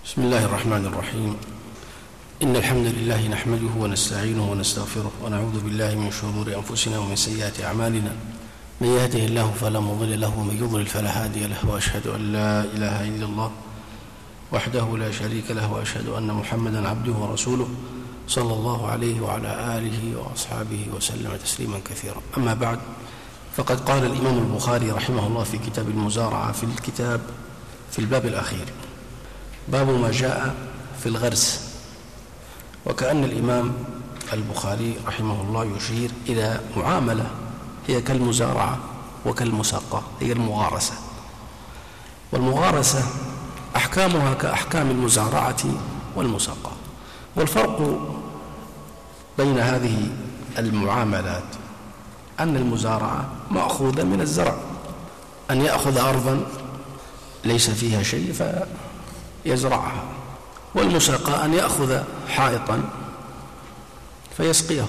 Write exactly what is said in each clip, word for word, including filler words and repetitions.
بسم الله الرحمن الرحيم. إن الحمد لله نحمده ونستعينه ونستغفره ونعوذ بالله من شرور أنفسنا ومن سيئات أعمالنا. من يهده الله فلا مضل له ومن يضلل فلا هادي له، وأشهد أن لا إله إلا الله وحده لا شريك له، وأشهد أن محمدا عبده ورسوله صلى الله عليه وعلى آله وأصحابه وسلم تسليما كثيرا. أما بعد، فقد قال الإمام البخاري رحمه الله في كتاب المزارعة في الكتاب في الباب الأخير: باب ما جاء في الغرس. وكأن الإمام البخاري رحمه الله يشير إلى معاملة هي كالمزارعة وكالمساقة، هي المغارسة. والمغارسة أحكامها كأحكام المزارعة والمساقة، والفرق بين هذه المعاملات أن المزارعة مأخوذة من الزرع، أن يأخذ أرضا ليس فيها شيء فيزرعها، والمساقة أن يأخذ حائطا فيسقيه،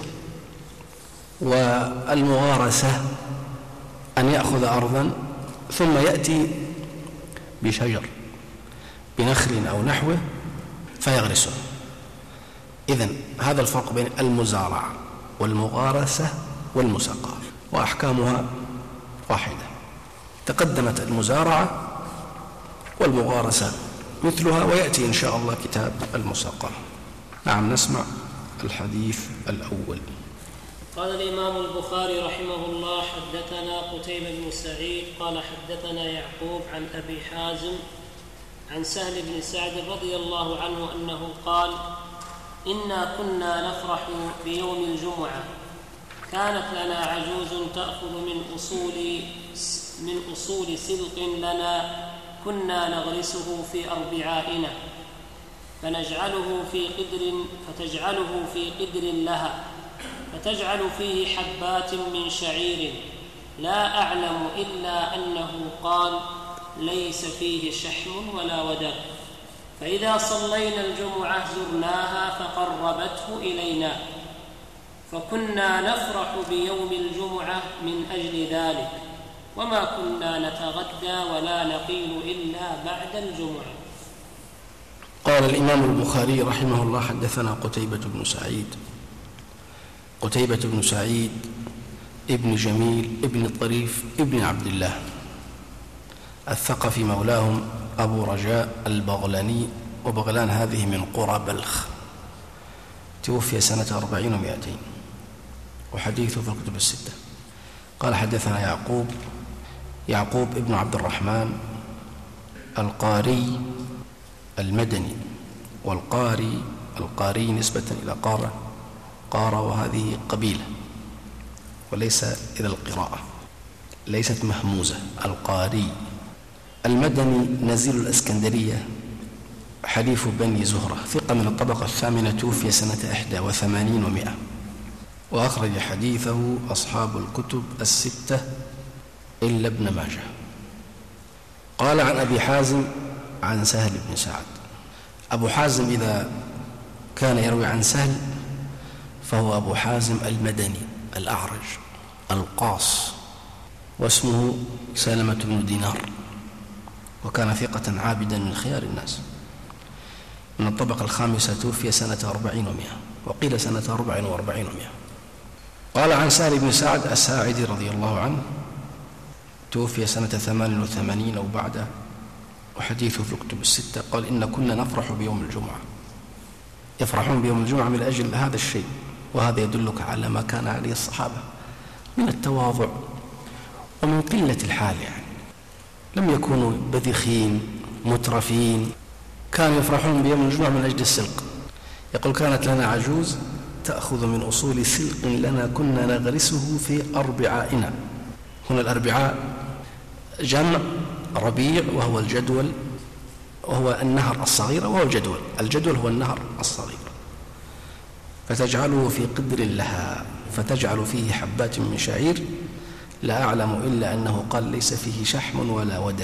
والمغارسة أن يأخذ أرضا ثم يأتي بشجر بنخل أو نحوه فيغرسه. إذن هذا الفرق بين المزارعة والمغارسة والمساقة، وأحكامها واحدة. تقدمت المزارعة والمغارسة مثلها، ويأتي إن شاء الله كتاب المساقة. نعم، نسمع الحديث الأول. قال الإمام البخاري رحمه الله: حدثنا قتيبة بن سعيد قال حدثنا يعقوب عن أبي حازم عن سهل بن سعد رضي الله عنه أنه قال: إنا كنا نفرح بيوم الجمعة، كانت لنا عجوز تأخذ من أصول من أصول سلق لنا كنا نغرسه في أربعائنا، فنجعله في قدر فتجعله في قدر لها، فتجعل فيه حبات من شعير، لا أعلم إلا أنه قال: ليس فيه شحم ولا ودك، فإذا صلينا الجمعة زرناها فقربته إلينا، فكنا نفرح بيوم الجمعة من أجل ذلك، وما كنا نتغدى ولا نقيل إلا بعد الجمعة. قال الإمام البخاري رحمه الله: حدثنا قتيبة بن سعيد. قتيبة بن سعيد ابن جميل ابن طريف ابن عبد الله الثقفي مولاهم أبو رجاء البغلاني، وبغلان هذه من قرى بلخ. توفي سنة أربعين ومائتين، وحديثه في الكتب الستة. قال حدثنا يعقوب يعقوب ابن عبد الرحمن القاري المدني، والقاري القاري نسبة إلى قارة قارة وهذه قبيلة وليس إلى القراءة، ليست مهموزة. القاري المدني نزيل الأسكندرية، حليف بني زهرة، ثقة من الطبقة الثامنة، توفي سنة إحدى وثمانين ومائة، وأخرج حديثه أصحاب الكتب الستة إلا ابن ماجه. قال عن أبي حازم عن سهل بن سعد. أبو حازم إذا كان يروي عن سهل فهو أبو حازم المدني الأعرج القاص، واسمه سلمة بن دينار، وكان ثقة عابدا من خيار الناس، من الطبقة الخامسة، توفي سنة أربعين ومائة، وقيل سنة أربع وأربعين ومائة. قال عن سهل بن سعد الساعدي رضي الله عنه، توفي سنة ثمان وثمانين أو بعده، وحديثه في الكتب الستة. قال: إن كنا نفرح بيوم الجمعة. يفرحون بيوم الجمعة من أجل هذا الشيء، وهذا يدلك على ما كان عليه الصحابة من التواضع ومن قلة الحال، يعني لم يكونوا بذخين مترفين، كانوا يفرحون بيوم الجمعة من أجل السلق. يقول: كانت لنا عجوز تأخذ من أصول سلق لنا كنا نغرسه في أربعائنا. هنا الأربعاء جمع ربيع، وهو الجدول، وهو النهر الصغير، وهو الجدول. الجدول هو النهر الصغير. فتجعله في قدر لها، فتجعل فيه حبات من شعير، لا أعلم إلا أنه قال: ليس فيه شحم ولا ودك،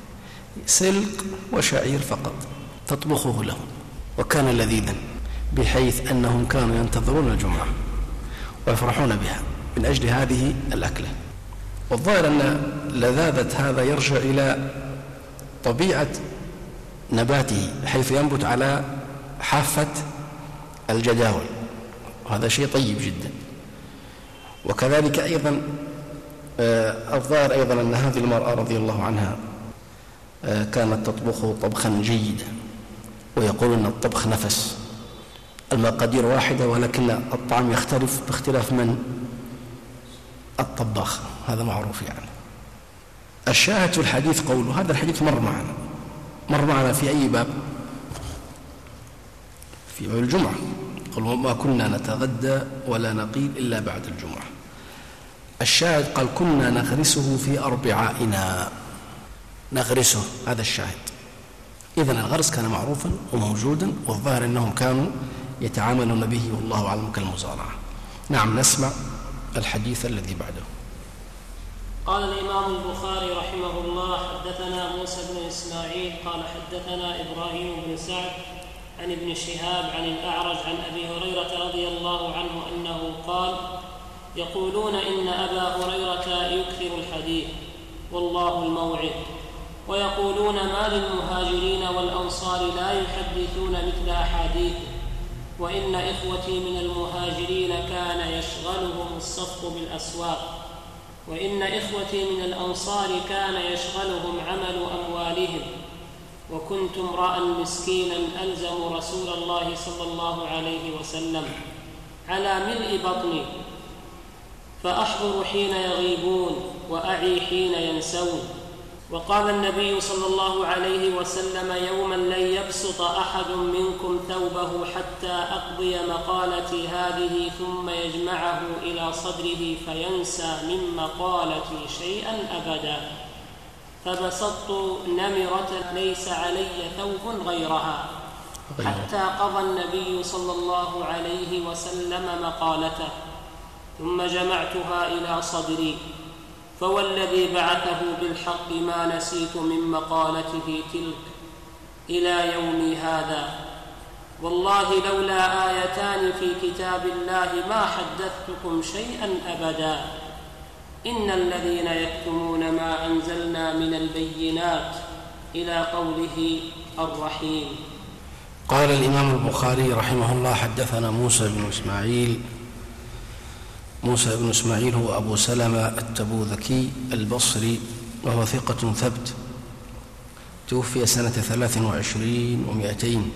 سلق وشعير فقط، تطبخه لهم. وكان لذيذا، بحيث أنهم كانوا ينتظرون الجمعة ويفرحون بها من أجل هذه الأكلة. والظاهر أن لذاذة هذا يرجع إلى طبيعة نباته حيث ينبت على حافة الجداول، وهذا شيء طيب جدا. وكذلك أيضا الظاهر أيضا أن هذه المرأة رضي الله عنها كانت تطبخ طبخا جيدا، ويقول أن الطبخ نفس، المقادير واحدة ولكن الطعم يختلف باختلاف من الطباخ، هذا معروف يعني. الشاهد في الحديث قوله، هذا الحديث مر معنا مر معنا في أي باب؟ في باب الجمعة، قال ما كنا نتغدى ولا نقيل إلا بعد الجمعة. الشاهد قال كنا نغرسه في أربعائنا، نغرسه، هذا الشاهد. إذن الغرس كان معروفا وموجودا، والظاهر أنهم كانوا يتعاملون به والله أعلم كالمزارعة. نعم، نسمع الحديث الذي بعده. قال الإمام البخاري رحمه الله: حدثنا موسى بن إسماعيل قال حدثنا إبراهيم بن سعد عن ابن شهاب عن الأعرج عن أبي هريرة رضي الله عنه أنه قال: يقولون إن أبا هريرة يكثر الحديث والله الموعد، ويقولون ما للمهاجرين والأنصار لا يحدثون مثل أحاديثه، وإن إخوتي من المهاجرين كان يشغلهم الصفق بالأسواق، وإن إخوتي من الأنصار كان يشغلهم عمل أموالهم، وكنت امرأ مسكينا ألزم رسول الله صلى الله عليه وسلم على ملء بطني، فأحضر حين يغيبون وأعي حين ينسون. وقال النبي صلى الله عليه وسلم: يوما لن يبسط أحد منكم ثوبه حتى أقضي مقالتي هذه ثم يجمعه إلى صدره فينسى من مقالتي شيئا أبدا، فبسطت نمرة ليس علي ثوب غيرها حتى قضى النبي صلى الله عليه وسلم مقالته، ثم جمعتها إلى صدري، فوالذي بعثه بالحق ما نسيت من مقالته تلك إلى يومي هذا، والله لولا آيتان في كتاب الله ما حدثتكم شيئا أبدا، إن الذين يكتمون ما أنزلنا من البينات إلى قوله الرحيم. قال الإمام البخاري رحمه الله: حدثنا موسى بن إسماعيل. موسى بن إسماعيل هو أبو سلمة التبوذكي البصري، وهو ثقة ثبت، توفي سنة ثلاث وعشرين ومائتين.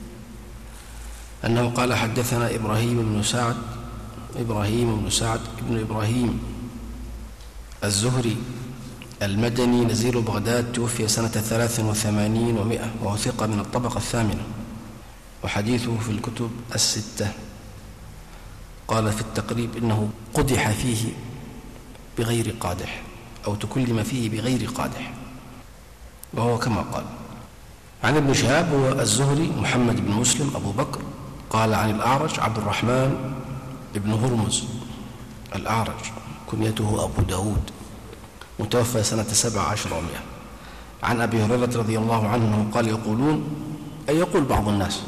أنه قال: حدثنا إبراهيم بن سعد إبراهيم بن سعد بن إبراهيم الزهري المدني نزيل بغداد، توفي سنة ثلاث وثمانين ومائة، وهو ثقة من الطبقة الثامنة، وحديثه في الكتب الستة. قال في التقريب إنه قدح فيه بغير قادح، أو تكلم فيه بغير قادح، وهو كما قال. عن ابن شهاب هو الزهري محمد بن مسلم أبو بكر، قال عن الأعرج عبد الرحمن بن هرمز الأعرج، كنيته أبو داود، متوفى سنة سبع عشر ومئة. عن أبي هريرة رضي الله عنه قال: يقولون، أي يقول بعض الناس،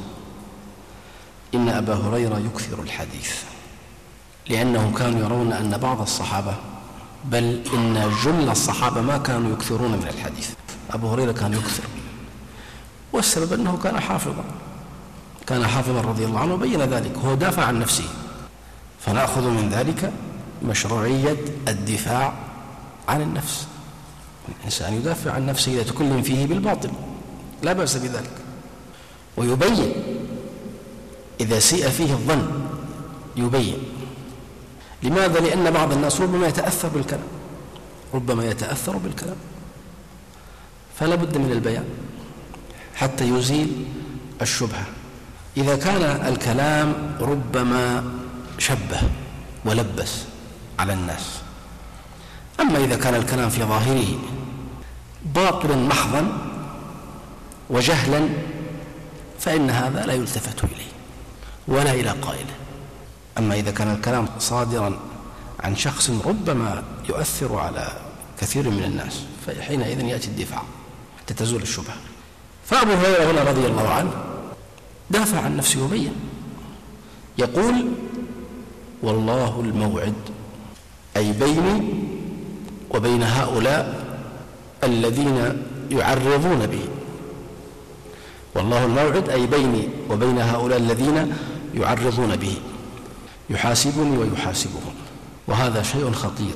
إن أبا هريرة يكثر الحديث، لأنهم كانوا يرون أن بعض الصحابة، بل إن جل الصحابة ما كانوا يكثرون من الحديث. أبو هريرة كان يكثر، والسبب أنه كان حافظا كان حافظا رضي الله عنه، وبين ذلك، هو دافع عن نفسه، فنأخذ من ذلك مشروعية الدفاع عن النفس. الإنسان يدافع عن نفسه إذا تكلم فيه بالباطل، لا بأس بذلك، ويبين إذا سيء فيه الظن، يبين. لماذا؟ لأن بعض الناس ربما يتأثر بالكلام ربما يتأثر بالكلام فلا بد من البيان حتى يزيل الشبهة. إذا كان الكلام ربما شبه ولبس على الناس، أما إذا كان الكلام في ظاهره باطلا محضا وجهلا، فإن هذا لا يلتفت إليه ولا إلى قائله. أما إذا كان الكلام صادرا عن شخص ربما يؤثر على كثير من الناس، فحينئذ يأتي الدفاع حتى تزول الشبهة. فأبو هريرة هنا رضي الله عنه دافع عن نفسه وبين، يقول: والله الموعد، أي بيني وبين هؤلاء الذين يعرضون به، والله الموعد أي بيني وبين هؤلاء الذين يعرضون به، يحاسبني ويحاسبهم. وهذا شيء خطير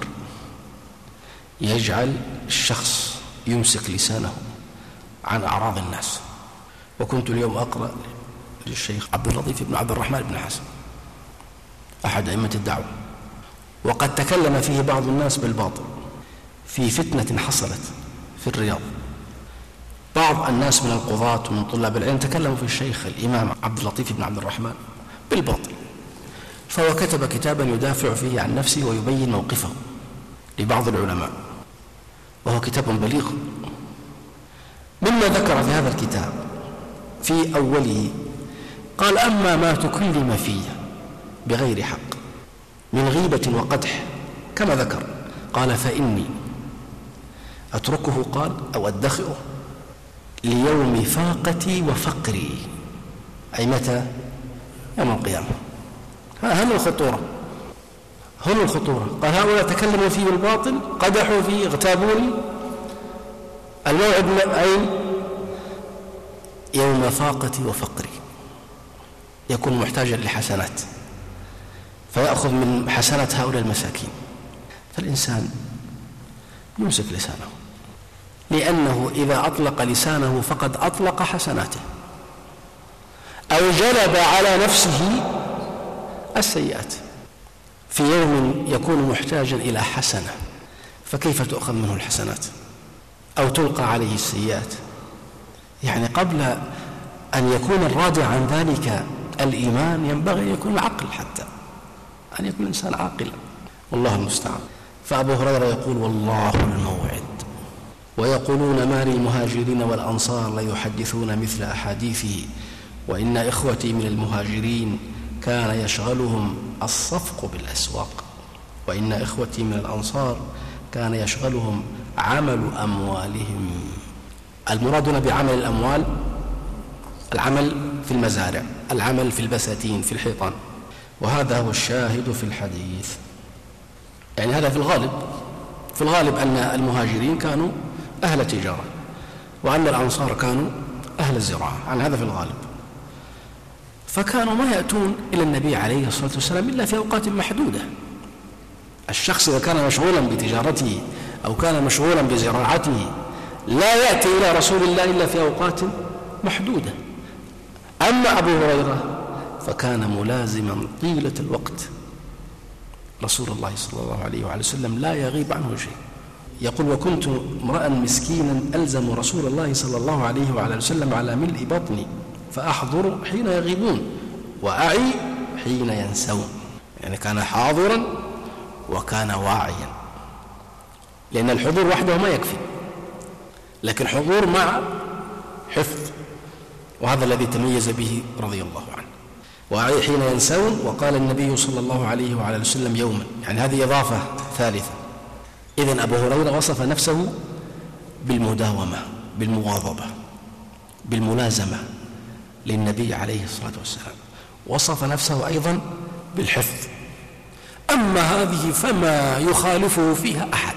يجعل الشخص يمسك لسانه عن أعراض الناس. وكنت اليوم أقرأ للشيخ عبد اللطيف بن عبد الرحمن بن حسن أحد أئمة الدعوة، وقد تكلم فيه بعض الناس بالباطل في فتنة حصلت في الرياض. بعض الناس من القضاة ومن طلاب العلم تكلموا في الشيخ الإمام عبد اللطيف بن عبد الرحمن بالباطل، فهو كتب كتابا يدافع فيه عن نفسه ويبين موقفه لبعض العلماء، وهو كتاب بليغ. مما ذكر في هذا الكتاب في أوله قال: أما ما تكلم فيه بغير حق من غيبة وقدح كما ذكر، قال: فإني أتركه، قال، أو أدخره ليوم فاقتي وفقري، أي متى؟ يوم القيامة. هنا الخطورة، هنا الخطورة. قال: هؤلاء تكلموا فيه بالباطل، قدحوا فيه، اغتابوني، الموعد أي يوم فاقتي وفقري، يكون محتاجا لحسنات فيأخذ من حسنات هؤلاء المساكين. فالإنسان يمسك لسانه، لأنه إذا أطلق لسانه فقد أطلق حسناته أو جلب على نفسه السيئات في يوم يكون محتاجا إلى حسنة، فكيف تؤخذ منه الحسنات أو تلقى عليه السيئات؟ يعني قبل أن يكون الرادع عن ذلك الإيمان ينبغي أن يكون العقل، حتى أن يكون الإنسان عاقلا، والله المستعان. فأبو هريرة يقول: والله الموعد، ويقولون ما للمهاجرين والأنصار لا يحدثون مثل أحاديثه، وإن إخوتي من المهاجرين كان يشغلهم الصفق بالأسواق، وإن إخوتي من الأنصار كان يشغلهم عمل أموالهم. المراد هنا بعمل الأموال العمل في المزارع، العمل في البساتين، في الحيطان، وهذا هو الشاهد في الحديث. يعني هذا في الغالب في الغالب أن المهاجرين كانوا أهل تجارة، وأن الأنصار كانوا أهل الزراعة، عن هذا في الغالب. فكانوا ما يأتون إلى النبي عليه الصلاة والسلام إلا في أوقات محدودة. الشخص إذا كان مشغولا بتجارته أو كان مشغولا بزراعته لا يأتي إلى رسول الله إلا في أوقات محدودة. أما أبو هريرة فكان ملازما طيلة الوقت رسول الله صلى الله عليه وعلى وسلم، لا يغيب عنه شيء. يقول: وكنت امرأ مسكينا ألزم رسول الله صلى الله عليه وعلى وسلم على ملء بطني، فأحضر حين يغيبون وأعي حين ينسون. يعني كان حاضرا وكان واعيا، لأن الحضور وحده ما يكفي، لكن حضور مع حفظ، وهذا الذي تميز به رضي الله عنه. وأعي حين ينسون، وقال النبي صلى الله عليه وعلى وسلم يوما، يعني هذه إضافة ثالثة. إذن أبو هريرة وصف نفسه بالمداومة، بالمواظبة، بالملازمة للنبي عليه الصلاة والسلام. وصف نفسه أيضا بالحفظ. أما هذه فما يخالفه فيها أحد،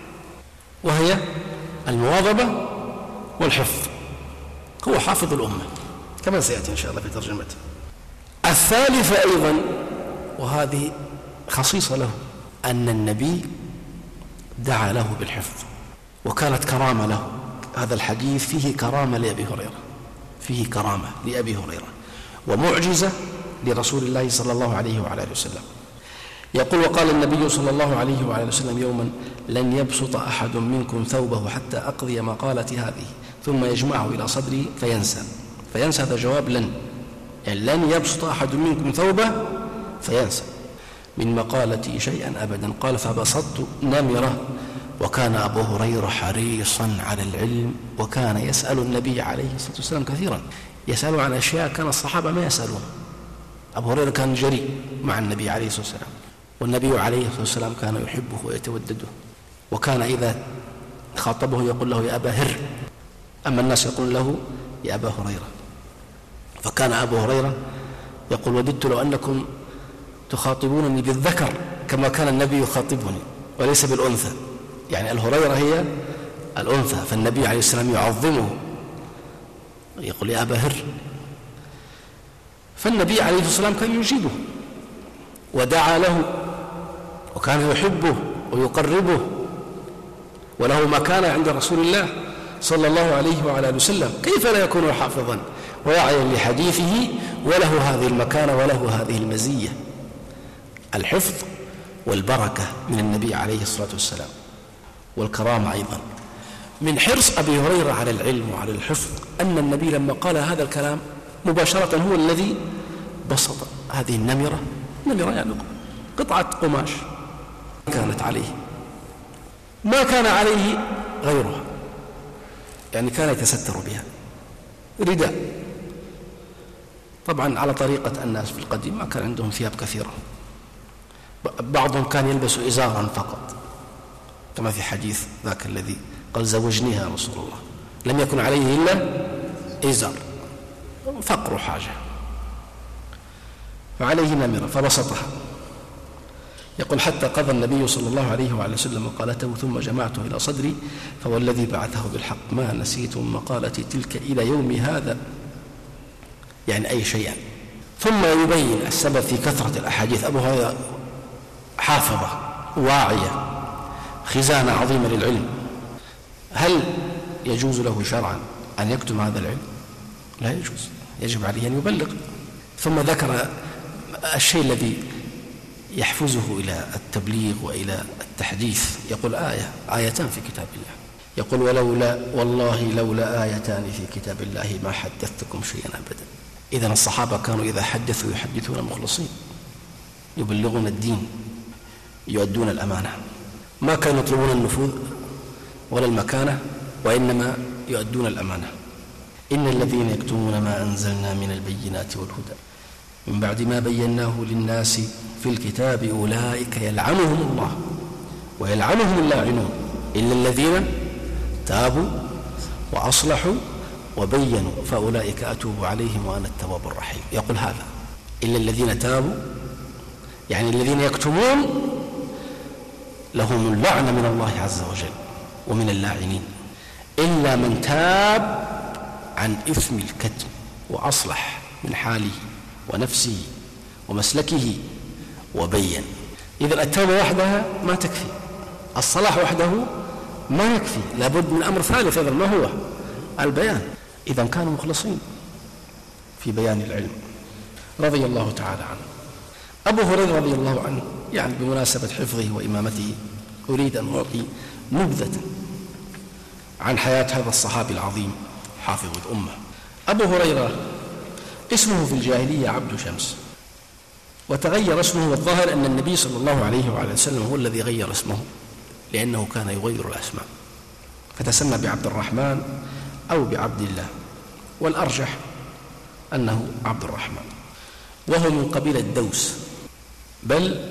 وهي المواظبة والحفظ. هو حافظ الأمة كما سيأتي إن شاء الله في ترجمته. الثالثة أيضا، وهذه خصيصة له، أن النبي دعا له بالحفظ، وكانت كرامة له. هذا الحديث فيه كرامة لأبي هريرة، فيه كرامة لأبي هريرة ومعجزة لرسول الله صلى الله عليه وعلى آله وسلم. يقول: وقال النبي صلى الله عليه وعلى آله وسلم يوما: لن يبسط أحد منكم ثوبه حتى أقضي مقالتي هذه ثم يجمعه إلى صدري فينسى. فينسى هذا جواب لن، يعني لن يبسط أحد منكم ثوبه فينسى من مقالتي شيئا أبدا. قال: فبسطت نمرة. وكان أبو هريرة حريصا على العلم، وكان يسأل النبي عليه الصلاة والسلام كثيرا، يسأل عن أشياء كان الصحابة ما يسألون. أبو هريرة كان جريء مع النبي عليه الصلاة والسلام، والنبي عليه الصلاة والسلام كان يحبه ويتودده، وكان إذا خاطبه يقول له يا أبا هر، أما الناس يقول له يا أبا هريرة. فكان أبو هريرة يقول: وددت لو أنكم تخاطبونني بالذكر كما كان النبي يخاطبني وليس بالأنثى. يعني الهريرة هي الأنثى، فالنبي عليه السلام يعظمه يقول يا أبا هر. فالنبي عليه الصلاة والسلام كان يجيبه ودعا له وكان يحبه ويقربه وله مكانة عند رسول الله صلى الله عليه وعلى آله وسلم، كيف لا يكون حافظا وواعيا لحديثه وله هذه المكانة وله هذه المزية؟ الحفظ والبركة من النبي عليه الصلاة والسلام والكرامة أيضا. من حرص أبي هريرة على العلم وعلى الحفظ أن النبي لما قال هذا الكلام مباشرة هو الذي بسط هذه النمرة، نمرة يعني قطعة قماش كانت عليه ما كان عليه غيرها، يعني كان يتستر بها، رداء. طبعا على طريقة الناس في القديم ما كان عندهم ثياب كثيرة، بعضهم كان يلبس إزارا فقط كما في حديث ذاك الذي قال زوجنيها رسول الله، لم يكن عليه إلا إزار، فقر حاجة، فعليه نمرة فبسطها. يقول حتى قضى النبي صلى الله عليه وعلى وسلم مقالته ثم جمعته إلى صدري فوالذي بعثه بالحق ما نسيت من مقالتي تلك إلى يوم هذا، يعني أي شيئا. ثم يبين السبب في كثرة الأحاديث. أبو هريرة حافظة واعية خزانة عظيمة للعلم، هل يجوز له شرعا أن يكتم هذا العلم؟ لا يجوز، يجب عليه أن يبلغ. ثم ذكر الشيء الذي يحفزه إلى التبليغ وإلى التحديث، يقول آية آيتان في كتاب الله، يقول ولولا والله لولا آيتان في كتاب الله ما حدثتكم شيئا أبدا. إذن الصحابة كانوا إذا حدثوا يحدثون مخلصين، يبلغون الدين، يؤدون الأمانة، ما كانوا يطلبون النفوذ ولا المكانة، وإنما يؤدون الأمانة. إن الذين يكتمون ما أنزلنا من البينات والهدى من بعد ما بيناه للناس في الكتاب أولئك يلعنهم الله ويلعنهم اللاعنون إلا الذين تابوا وأصلحوا وبينوا فأولئك أتوب عليهم وأنا التواب الرحيم. يقول هذا إلا الذين تابوا، يعني الذين يكتمون لهم اللعنة من الله عز وجل ومن اللاعنين، إلا من تاب عن إثم الكتم وأصلح من حاله ونفسه ومسلكه وبين. إذا التوبة وحدها ما تكفي، الصلاح وحده ما يكفي، لابد من أمر ثالث. هذا ما هو؟ البيان. إذا كانوا مخلصين في بيان العلم رضي الله تعالى عنه. أبو هريرة رضي الله عنه، يعني بمناسبة حفظه وإمامته أريد أن أعطي نبذة عن حياة هذا الصحابي العظيم حافظ الأمة. أبو هريرة اسمه في الجاهلية عبد شمس، وتغير اسمه، والظاهر أن النبي صلى الله عليه وعلى وسلم هو الذي غير اسمه، لأنه كان يغير الأسماء، فتسمى بعبد الرحمن أو بعبد الله، والأرجح أنه عبد الرحمن. وهو من قبيلة دوس، بل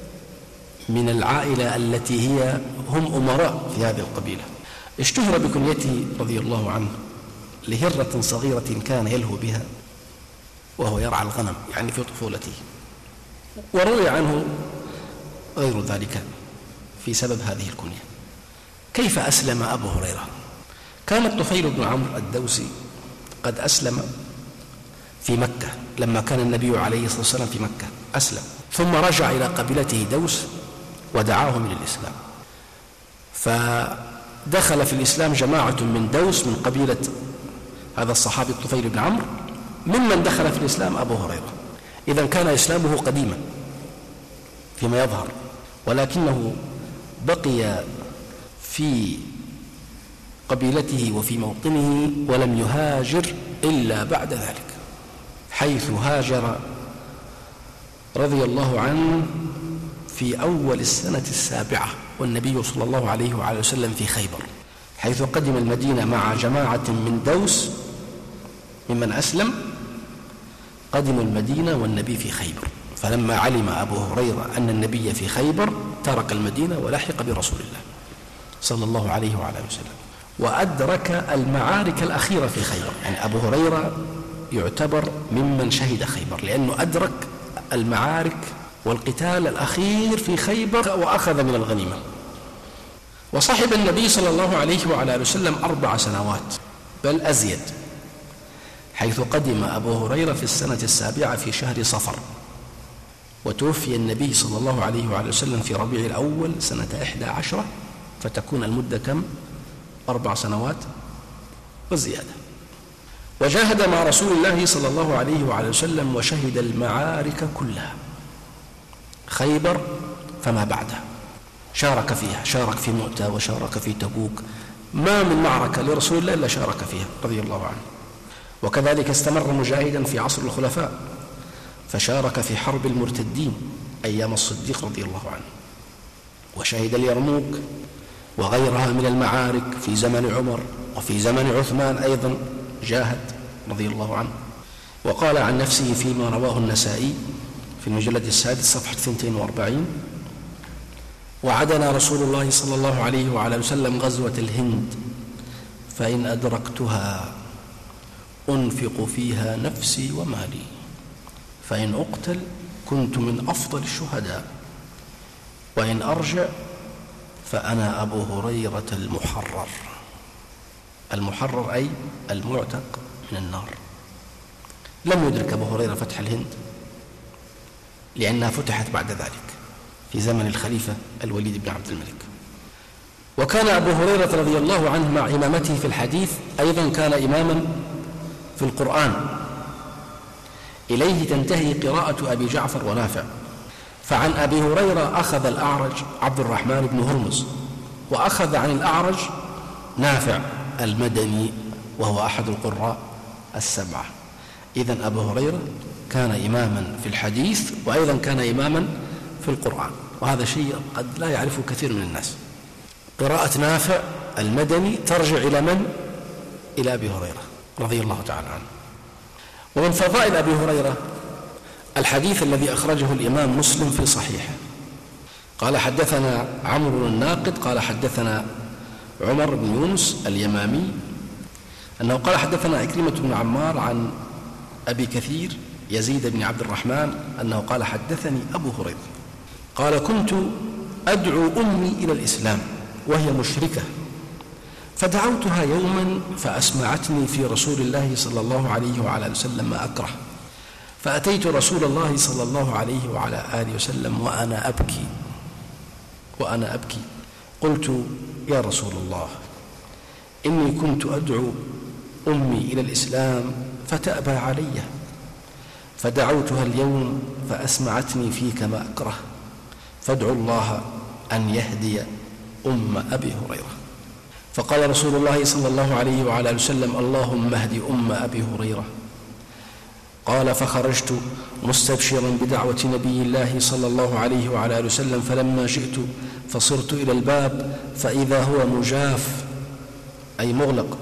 من العائلة التي هي هم أمراء في هذه القبيلة. اشتهر بكنيته رضي الله عنه لهرة صغيرة كان يلهو بها وهو يرعى الغنم، يعني في طفولته، وروي عنه غير ذلك في سبب هذه الكنية. كيف أسلم أبو هريرة؟ كان الطفيل بن عمرو الدوسي قد أسلم في مكة لما كان النبي عليه الصلاة والسلام في مكة، أسلم ثم رجع إلى قبيلته دوس ودعاهم إلى الإسلام، فدخل في الإسلام جماعة من دوس من قبيلة هذا الصحابي الطفيل بن عمرو، ممن دخل في الإسلام أبو هريرة. إذن كان إسلامه قديما فيما يظهر، ولكنه بقي في قبيلته وفي موطنه ولم يهاجر إلا بعد ذلك، حيث هاجر رضي الله عنه في أول السنة السابعة والنبي صلى الله عليه وعلى وسلم في خيبر، حيث قدم المدينة مع جماعة من دوس ممن أسلم، قدموا المدينة والنبي في خيبر. فلما علم أبو هريرة أن النبي في خيبر ترك المدينة ولحق برسول الله صلى الله عليه وعلى وسلم، وأدرك المعارك الأخيرة في خيبر. يعني أبو هريرة يعتبر ممن شهد خيبر، لأنه أدرك المعارك والقتال الأخير في خيبر وأخذ من الغنيمة. وصحب النبي صلى الله عليه وعلى وسلم أربع سنوات بل أزيد، حيث قدم أبو هريرة في السنة السابعة في شهر صفر، وتوفي النبي صلى الله عليه وعلى وسلم في ربيع الأول سنة إحدى عشرة، فتكون المدة كم؟ أربع سنوات وزيادة. وجاهد مع رسول الله صلى الله عليه وعلى وسلم وشهد المعارك كلها، خيبر فما بعدها شارك فيها، شارك في مؤتة وشارك في تبوك، ما من معركة لرسول الله إلا شارك فيها رضي الله عنه. وكذلك استمر مجاهدا في عصر الخلفاء، فشارك في حرب المرتدين أيام الصديق رضي الله عنه، وشهد اليرموك وغيرها من المعارك في زمن عمر وفي زمن عثمان أيضا جاهد رضي الله عنه. وقال عن نفسه فيما رواه النسائي في المجلد السادس صفحة اثنين وأربعين: وعدنا رسول الله صلى الله عليه وعلى وسلم غزوة الهند، فإن أدركتها أنفق فيها نفسي ومالي، فإن أقتل كنت من أفضل الشهداء، وإن أرجع فأنا أبو هريرة المحرر. المحرر أي المعتق من النار. لم يدرك أبو هريرة فتح الهند لأنها فتحت بعد ذلك في زمن الخليفة الوليد بن عبد الملك. وكان أبو هريرة رضي الله عنه مع إمامته في الحديث أيضا كان إماما في القرآن، إليه تنتهي قراءة أبي جعفر ونافع. فعن أبي هريرة أخذ الأعرج عبد الرحمن بن هرمز، وأخذ عن الأعرج نافع المدني وهو أحد القراء السبعة. إذن أبو هريرة كان إماما في الحديث وأيضا كان إماما في القرآن، وهذا شيء قد لا يعرفه كثير من الناس. قراءة نافع المدني ترجع إلى من؟ إلى أبي هريرة رضي الله تعالى عنه. ومن فضائل أبي هريرة الحديث الذي أخرجه الإمام مسلم في صحيحه، قال حدثنا عمرو بن الناقد قال حدثنا عمر بن يونس اليمامي أنه قال حدثنا عكرمة بن عمار عن أبي كثير يزيد بن عبد الرحمن أنه قال حدثني أبو هريرة قال كنت أدعو أمي إلى الإسلام وهي مشركة، فدعوتها يوما فأسمعتني في رسول الله صلى الله عليه وعلى آله وسلم ما أكره، فأتيت رسول الله صلى الله عليه وعلى آله وسلم وأنا أبكي وأنا أبكي قلت يا رسول الله إني كنت أدعو أمي إلى الإسلام فتأبى علي، فدعوتها اليوم فأسمعتني فيك ما أكره، فادعوا الله أن يهدي أم أبي هريرة. فقال رسول الله صلى الله عليه وعلى آله وسلم اللهم اهد أم أبي هريرة. قال فخرجت مستبشرا بدعوة نبي الله صلى الله عليه وعلى آله وسلم، فلما جئت فصرت إلى الباب فإذا هو مجاف أي مغلق.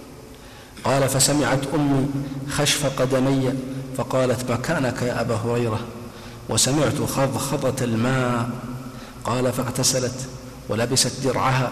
قال فسمعت أمي خشف قدمي فقالت مكانك يا أبا هريرة، وسمعت خضخضة الماء. قال فاغتسلت ولبست درعها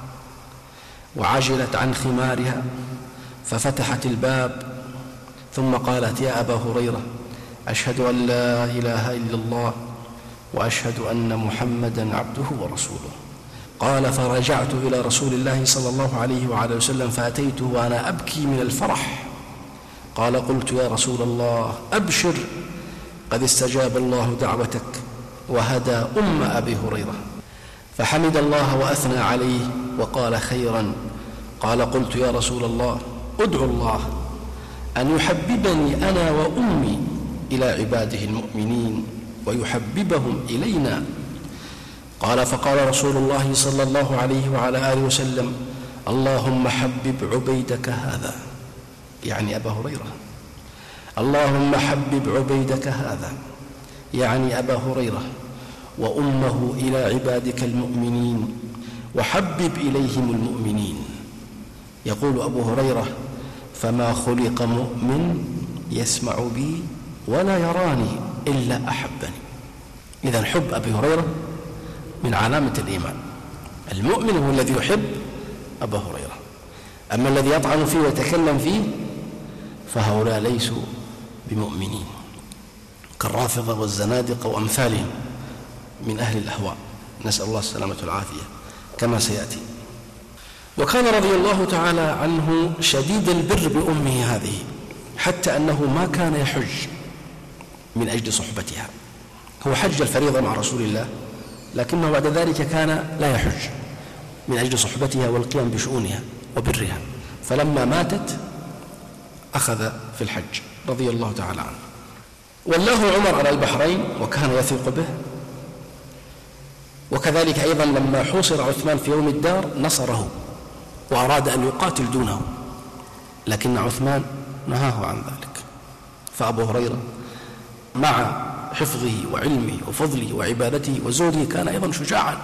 وعجلت عن خمارها ففتحت الباب، ثم قالت يا أبا هريرة أشهد أن لا إله إلا الله وأشهد أن محمدا عبده ورسوله. قال فرجعت إلى رسول الله صلى الله عليه وعلى وسلم فأتيته وأنا أبكي من الفرح. قال قلت يا رسول الله أبشر قد استجاب الله دعوتك وهدى أم أبي هريرة. فحمد الله وأثنى عليه وقال خيرا. قال قلت يا رسول الله ادعو الله أن يحببني أنا وأمي إلى عباده المؤمنين ويحببهم إلينا. قال فقال رسول الله صلى الله عليه وعلى آله وسلم اللهم حبب عبيدك هذا، يعني أبا هريرة، اللهم حبب عبيدك هذا يعني أبا هريرة وأمه إلى عبادك المؤمنين وحبب إليهم المؤمنين. يقول أبو هريرة فما خلق مؤمن يسمع بي ولا يراني إلا أحبني. إذن حب أبي هريرة من علامة الإيمان. المؤمن هو الذي يحب أبا هريرة، أما الذي يطعن فيه ويتكلم فيه فهؤلاء ليسوا بمؤمنين كالرافضة والزنادقة وأمثالهم من أهل الأهواء، نسأل الله السلامة والعافية كما سيأتي. وكان رضي الله تعالى عنه شديد البر بأمه هذه، حتى أنه ما كان يحج من أجل صحبتها. هو حج الفريضة مع رسول الله، لكنه بعد ذلك كان لا يحج من أجل صحبتها والقيام بشؤونها وبرها، فلما ماتت أخذ في الحج رضي الله تعالى عنه. والله عمر على البحرين وكان يثق به. وكذلك أيضا لما حوصر عثمان في يوم الدار نصره وأراد أن يقاتل دونه، لكن عثمان نهاه عن ذلك. فأبو هريرة مع حفظه وعلمه وفضله وعبادته وزهده كان أيضا شجاعا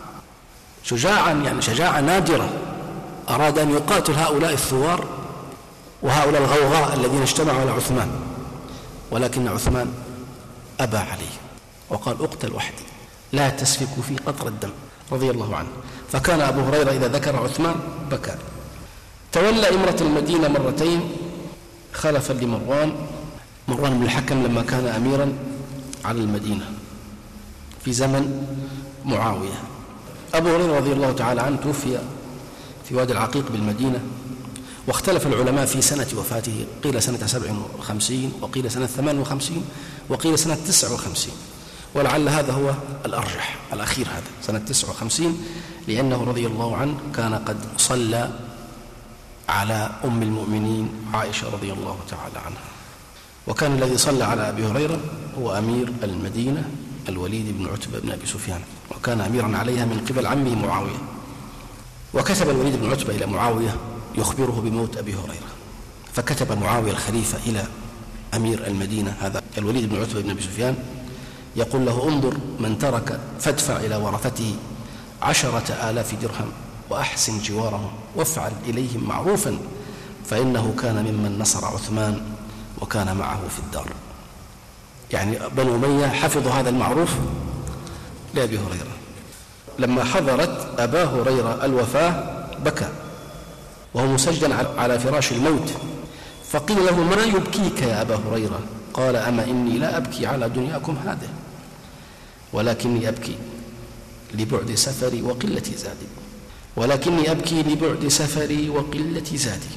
شجاعا يعني شجاعة نادرة، أراد أن يقاتل هؤلاء الثوار وهؤلاء الغوغاء الذين اجتمعوا على عثمان، ولكن عثمان أبى عليه وقال اقتل وحدي لا تسفك في قطر الدم رضي الله عنه. فكان أبو هريرة إذا ذكر عثمان بكى. تولى إمرة المدينة مرتين خلفا لمروان مروان بن الحكم لما كان أميرا على المدينة في زمن معاوية. أبو هريرة رضي الله تعالى عنه توفي في وادي العقيق بالمدينة، واختلف العلماء في سنة وفاته، قيل سنة سبع وخمسين وقيل سنة ثمان وخمسين وقيل سنة تسع وخمسين، ولعل هذا هو الأرجح الأخير هذا سنة تسع وخمسين، لأنه رضي الله عنه كان قد صلى على أم المؤمنين عائشة رضي الله تعالى عنها. وكان الذي صلى على أبي هريرة هو أمير المدينة الوليد بن عتبة بن أبي سفيان، وكان أميرا عليها من قبل عمه معاوية. وكتب الوليد بن عتبة إلى معاوية يخبره بموت أبي هريرة، فكتب معاوية الخليفة إلى أمير المدينة هذا الوليد بن عتبة بن أبي سفيان يقول له انظر من ترك فادفع إلى ورثته عشرة آلاف درهم وأحسن جوارهم وافعل إليهم معروفا فإنه كان ممن نصر عثمان وكان معه في الدار. يعني بنو أمية حفظوا هذا المعروف لأبي هريرة. لما حضرت أبا هريرة الوفاة بكى وهو مسجدا على فراش الموت، فقيل له ما يبكيك يا أبا هريرة؟ قال أما إني لا أبكي على دنياكم هذه، ولكني أبكي لبعد سفري وقلة زادي ولكني أبكي لبعد سفري وقلة زادي.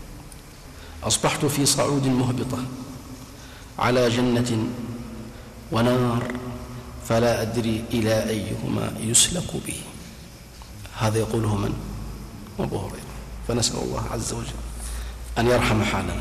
أصبحت في صعود مهبطة على جنة ونار فلا أدري إلى أيهما يسلك به. هذا يقوله من؟ أبو هريرة. فنسأل الله عز وجل أن يرحم حالنا.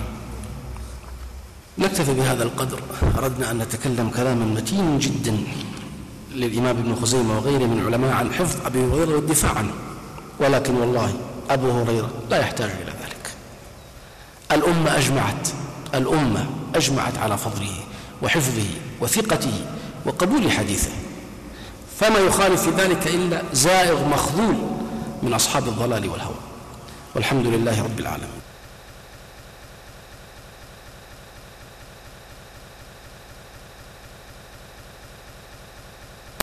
نكتفي بهذا القدر. أردنا أن نتكلم كلاما متين جدا للإمام ابن خزيمة وغيره من علماء عن حفظ أبي هريرة والدفاع عنه، ولكن والله أبو هريرة لا يحتاج إلى ذلك. الأمة أجمعت الأمة أجمعت على فضله وحفظه وثقته وقبول حديثه، فما يخالف في ذلك إلا زائغ مخذول من أصحاب الضلال والهوى. والحمد لله رب العالمين.